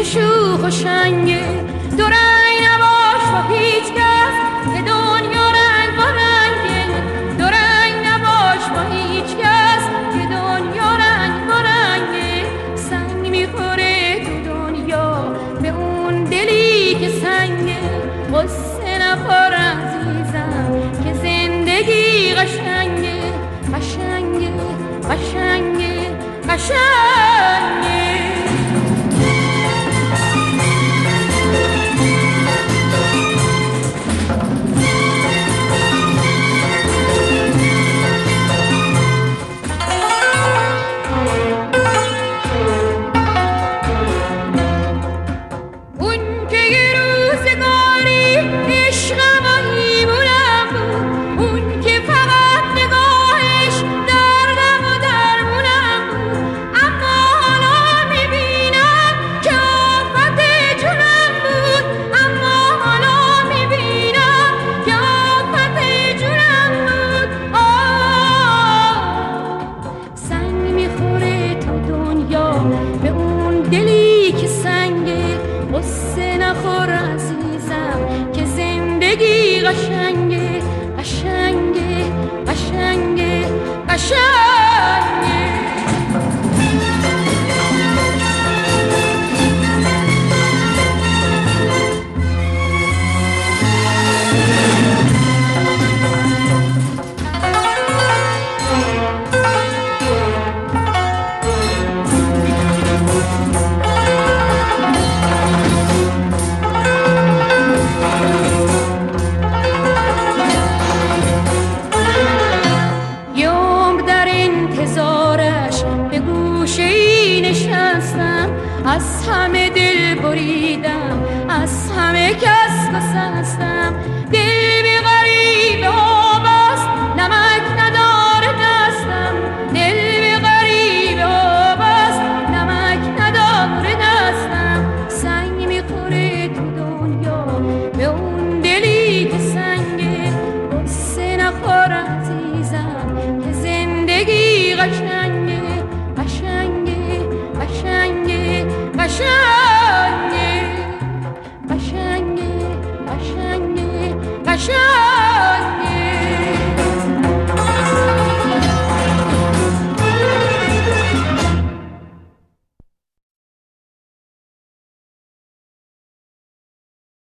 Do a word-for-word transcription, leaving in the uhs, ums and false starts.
شوخ و شنگه دو رنگ نباش با هیچ کس که دنیا رنگ با رنگه دو رنگ نباش با هیچ کس که دنیا رنگ با رنگه سنگ میخوره تو دنیا به اون دلی که سنگه قصه نخور عزیزم که زندگی قشنگه قشنگه قشنگه قشنگه قشنگه قشنگه قشنگه قشنگه از همه دل بریدم از همه کس گسستم دل بی غریب آب است نمک نداره دستم دل بی غریب آب است نمک نداره دستم سنگ میخوره تو دنیا به اون دلی که سنگه قصه نخور عزیزم که زندگی قشنگه قشنگه قشنگه قشنگه قشنگه قشنگه قشنگه